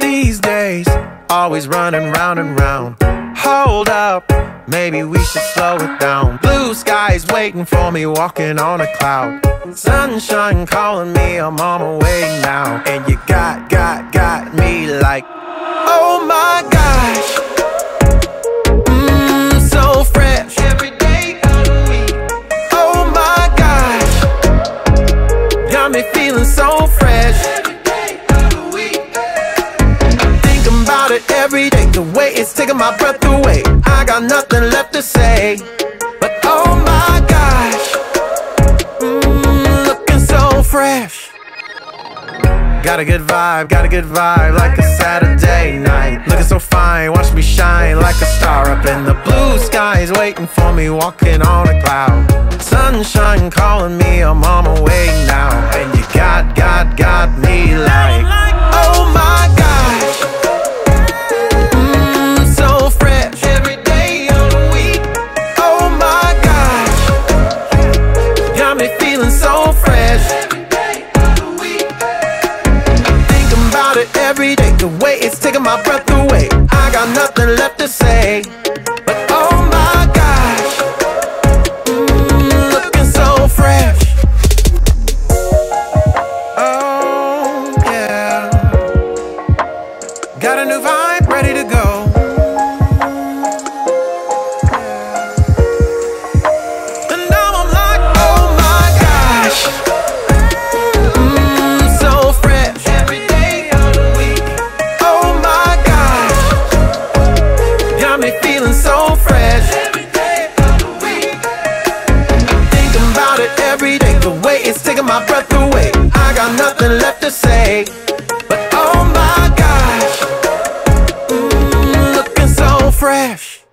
these days, always running round and round. Hold up, maybe we should slow it down. Blue skies waiting for me, walking on a cloud. Sunshine calling me, I'm on my way now. And you got me like, oh my gosh, so fresh. Every day of the week. Oh my gosh, got me feeling so fresh. Every day of the week. I think about it every day, the way it's taking my breath away. I got nothing left to say, but oh my gosh, looking so fresh. Got a good vibe, like a Saturday night. Looking so fine, watch me shine like a star up in the blue skies, waiting for me, walking on a cloud. Sunshine calling me, I'm on my way now. And you got me like, oh my gosh, so fresh. Every day of the week. Oh my gosh, got me feeling so fresh. Every day, the way it's taking my breath away. I got nothing left to say, but oh my gosh, looking so fresh. Oh yeah, got a new vibe ready to go. And now I'm like, oh my gosh, so fresh. Feeling so fresh. Every day of the week. Think about it every day, the way it's taking my breath away. I got nothing left to say, but oh my gosh, looking so fresh.